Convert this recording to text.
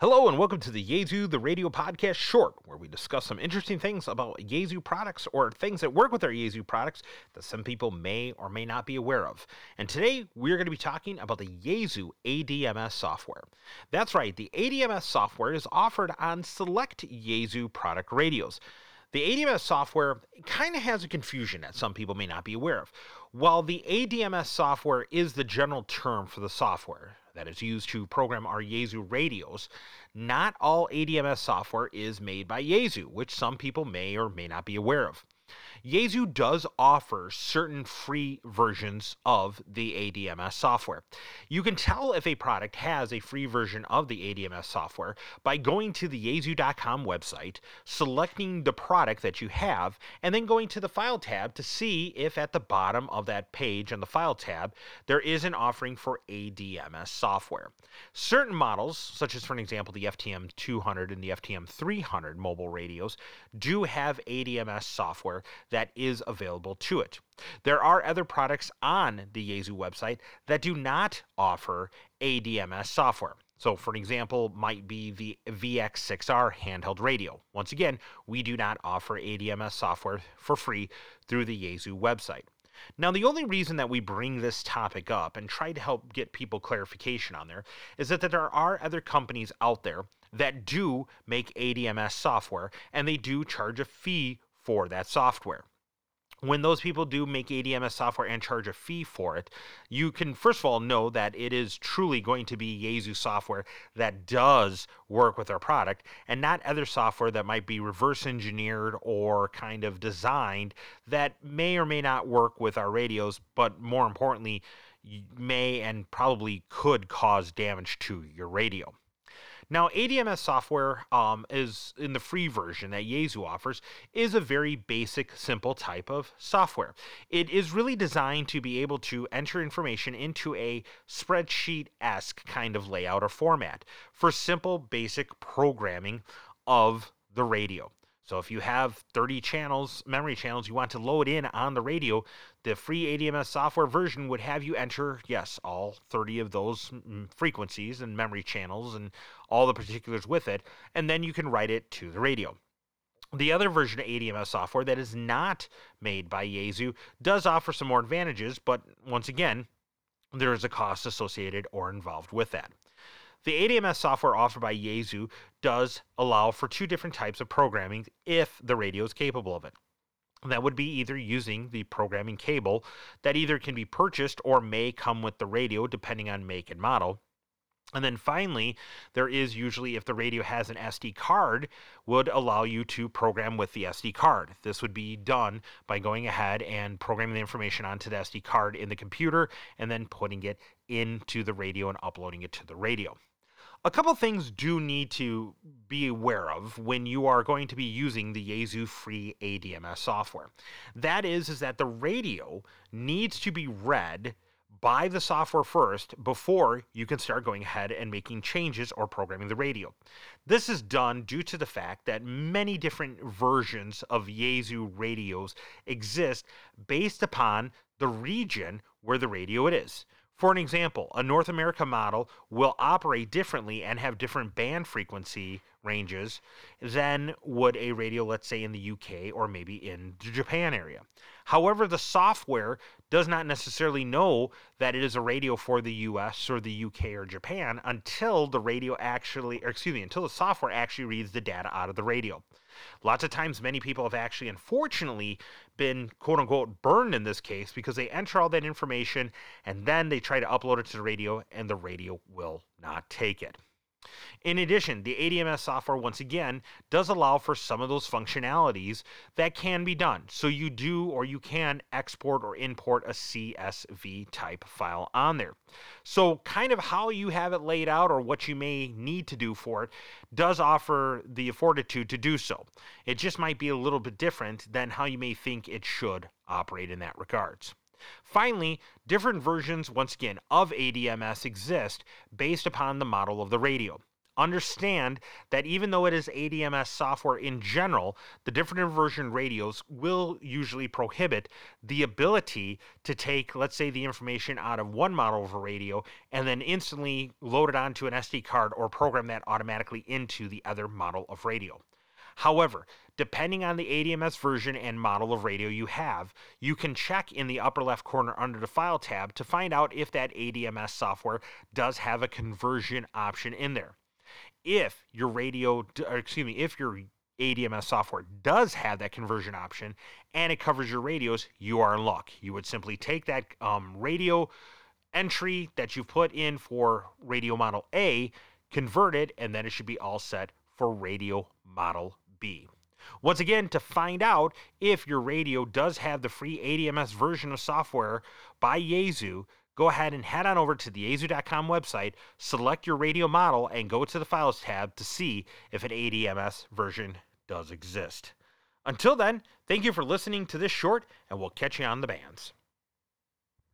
Hello and welcome to the Yaesu the Radio Podcast Short, where we discuss some interesting things about Yaesu products or things that work with our Yaesu products that some people may or may not be aware of. And today we're going to be talking about the Yaesu ADMS software. That's right, the ADMS software is offered on select Yaesu product radios. The ADMS software kind of has a confusion that some people may not be aware of. While the ADMS software is the general term for the software that is used to program our Yaesu radios, not all ADMS software is made by Yaesu, which some people may or may not be aware of. Yaesu does offer certain free versions of the ADMS software. You can tell if a product has a free version of the ADMS software by going to the Yaesu.com website, selecting the product that you have, and then going to the File tab to see if at the bottom of that page on the File tab there is an offering for ADMS software. Certain models, such as for an example the FTM 200 and the FTM 300 mobile radios, do have ADMS software that is available to it. There are other products on the Yaesu website that do not offer ADMS software. So, for an example, might be the VX6R handheld radio. Once again, we do not offer ADMS software for free through the Yaesu website. Now, the only reason that we bring this topic up and try to help get people clarification on there is that there are other companies out there that do make ADMS software, and they do charge a fee for that software. When those people do make ADMS software and charge a fee for it, you can first of all know that it is truly going to be Yaesu software that does work with our product and not other software that might be reverse engineered or kind of designed that may or may not work with our radios, but more importantly, may and probably could cause damage to your radio. Now, ADMS software is in the free version that Yaesu offers is a very basic, simple type of software. It is really designed to be able to enter information into a spreadsheet-esque kind of layout or format for simple, basic programming of the radio. So if you have 30 channels, memory channels you want to load in on the radio, the free ADMS software version would have you enter, yes, all 30 of those frequencies and memory channels and all the particulars with it, and then you can write it to the radio. The other version of ADMS software that is not made by Yaesu does offer some more advantages, but once again, there is a cost associated or involved with that. The ADMS software offered by Yaesu does allow for two different types of programming if the radio is capable of it. That would be either using the programming cable that either can be purchased or may come with the radio depending on make and model. And then finally, there is usually, if the radio has an SD card, would allow you to program with the SD card. This would be done by going ahead and programming the information onto the SD card in the computer and then putting it into the radio and uploading it to the radio. A couple things do need to be aware of when you are going to be using the Yaesu free ADMS software. That is that the radio needs to be read by the software first before you can start going ahead and making changes or programming the radio. This is done due to the fact that many different versions of Yaesu radios exist based upon the region where the radio it is. For an example, a North America model will operate differently and have different band frequency ranges than would a radio, let's say, in the UK or maybe in the Japan area. However, the software does not necessarily know that it is a radio for the US or the UK or Japan until the until the software actually reads the data out of the radio. Lots of times, many people have actually, unfortunately, been quote-unquote burned in this case because they enter all that information and then they try to upload it to the radio and the radio will not take it. In addition, the ADMS software, once again, does allow for some of those functionalities that can be done. So you do or you can export or import a CSV type file on there. So kind of how you have it laid out or what you may need to do for it does offer the fortitude to do so. It just might be a little bit different than how you may think it should operate in that regards. Finally, different versions, once again, of ADMS exist based upon the model of the radio. understand that even though it is ADMS software in general, the different inversion radios will usually prohibit the ability to take, let's say, the information out of one model of a radio and then instantly load it onto an SD card or program that automatically into the other model of radio. However, depending on the ADMS version and model of radio you have, you can check in the upper left corner under the File tab to find out if that ADMS software does have a conversion option in there. If your ADMS software does have that conversion option and it covers your radios, you are in luck. You would simply take that radio entry that you've put in for radio model A, convert it, and then it should be all set for radio model B. Once again, to find out if your radio does have the free ADMS version of software by Yaesu, go ahead and head on over to the Yaesu.com website, select your radio model, and go to the Files tab to see if an ADMS version does exist. Until then, thank you for listening to this short, and we'll catch you on the bands.